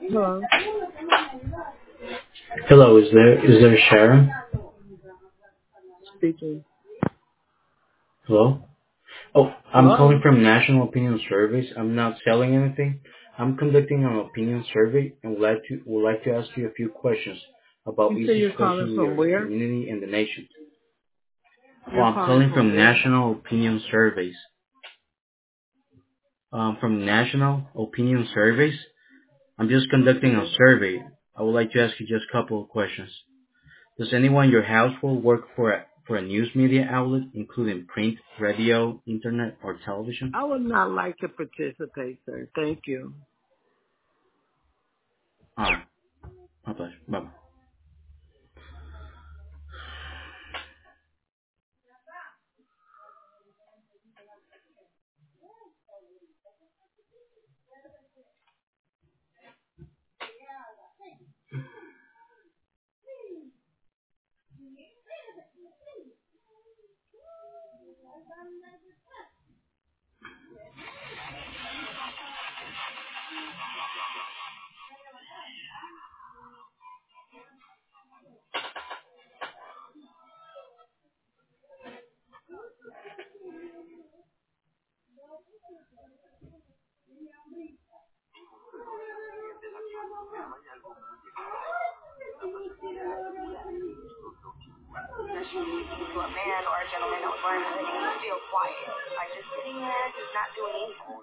Hello, Hello, is there Sharon? speaking. Hello? Oh, I'm calling Hello. from National Opinion Surveys. I'm not selling anything. I'm conducting an opinion survey and would like to ask you a few questions about You say issues you're calling facing from your where? community and the nation. Oh, You're I'm calling calling from from where? National Opinion Surveys. From National Opinion Surveys. I'm just conducting a Okay. survey. I would like to ask you just a couple of questions. Does anyone in your household work for a news media outlet, including print, radio, internet, or television? I would not like to participate, sir. Thank you. All right. My pleasure. Bye-bye. To a man or a gentleman that was wearing a hoodie, he's still quiet. Like just sitting there, he's not doing anything.